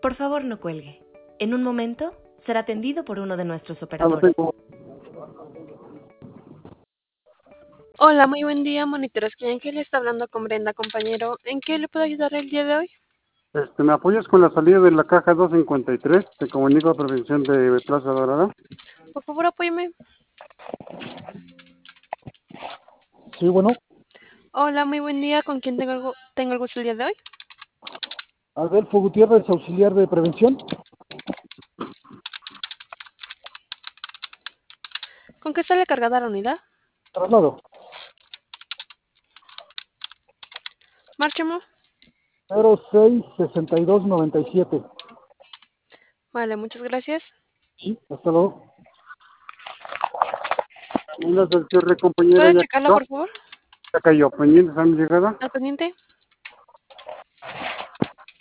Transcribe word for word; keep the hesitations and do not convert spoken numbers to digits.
Por favor, no cuelgue. En un momento será atendido por uno de nuestros Ah, lo operadores. tengo. Hola, muy buen día, monitores Ángel está hablando con Brenda, compañero. ¿En qué le puedo ayudar el día de hoy? Este, ¿me apoyas con la salida de la caja doscientos cincuenta y tres? Te comunico a prevención de Plaza Dorada. Por favor, apóyeme. Sí, bueno. Hola, muy buen día. ¿Con quién tengo el, gu- tengo el gusto el día de hoy? Adolfo Gutiérrez, auxiliar de prevención. ¿Con qué sale cargada la unidad? Traslado. Márchamo. cero seis sesenta y dos noventa y siete. Vale, muchas gracias. Sí, hasta luego. Una del cierre, compañera, ¿Puede ya checarla, cayó. por favor? Ya cayó. Pendientes a mi llegada. Al pendiente.